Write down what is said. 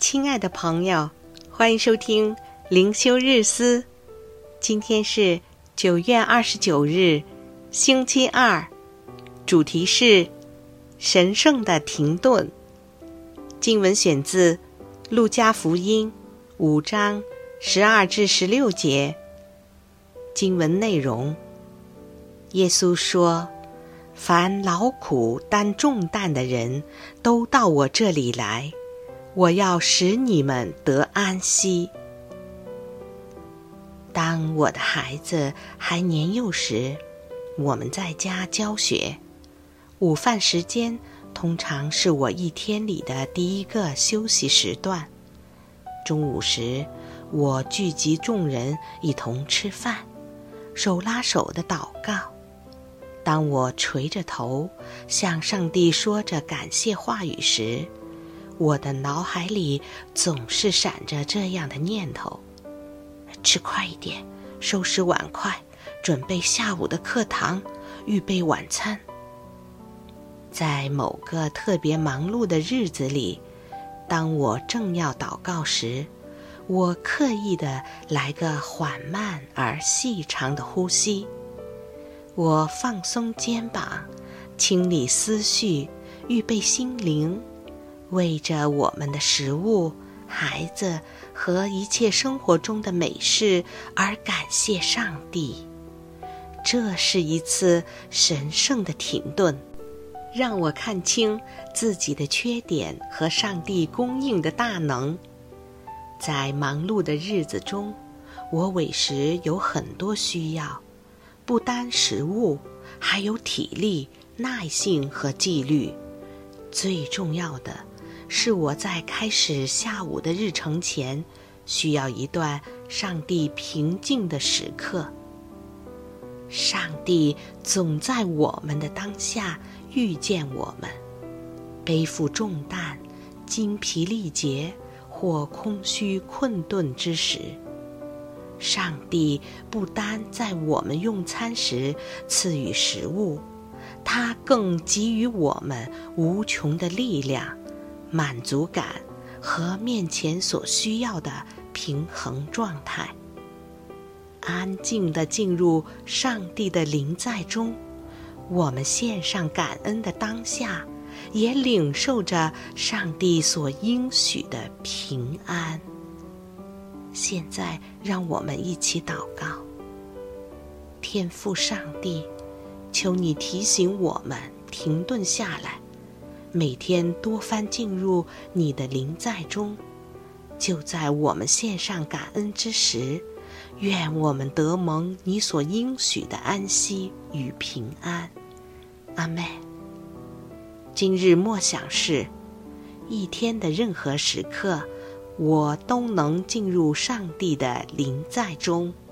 亲爱的朋友，欢迎收听灵修日思。今天是9月29日，星期二，主题是神圣的停顿。经文选自路加福音5章12至16节。经文内容：耶稣说，凡劳苦担重担的人都到我这里来，我要使你们得安息。当我的孩子还年幼时，我们在家教学，午饭时间通常是我一天里的第一个休息时段。中午时，我聚集众人一同吃饭，手拉手的祷告。当我垂着头向上帝说着感谢话语时，我的脑海里总是闪着这样的念头：吃快一点，收拾碗筷，准备下午的课堂，预备晚餐。在某个特别忙碌的日子里，当我正要祷告时，我刻意地来个缓慢而细长的呼吸。我放松肩膀，清理思绪，预备心灵，为着我们的食物、孩子和一切生活中的美事而感谢上帝。这是一次神圣的停顿，让我看清自己的缺点和上帝供应的大能。在忙碌的日子中，我委实有很多需要，不单食物，还有体力、耐性和纪律。最重要的是，我在开始下午的日程前，需要一段上帝平静的时刻。上帝总在我们的当下遇见我们，背负重担、精疲力竭或空虚困顿之时。上帝不单在我们用餐时赐予食物，他更给予我们无穷的力量、满足感和面前所需要的平衡状态。安静地进入上帝的临在中，我们献上感恩的当下，也领受着上帝所应许的平安。现在让我们一起祷告。天父上帝，求你提醒我们停顿下来，每天多番进入你的临在中。就在我们献上感恩之时，愿我们得蒙你所应许的安息与平安。阿们。今日默想是：一天的任何时刻，我都能进入上帝的临在中。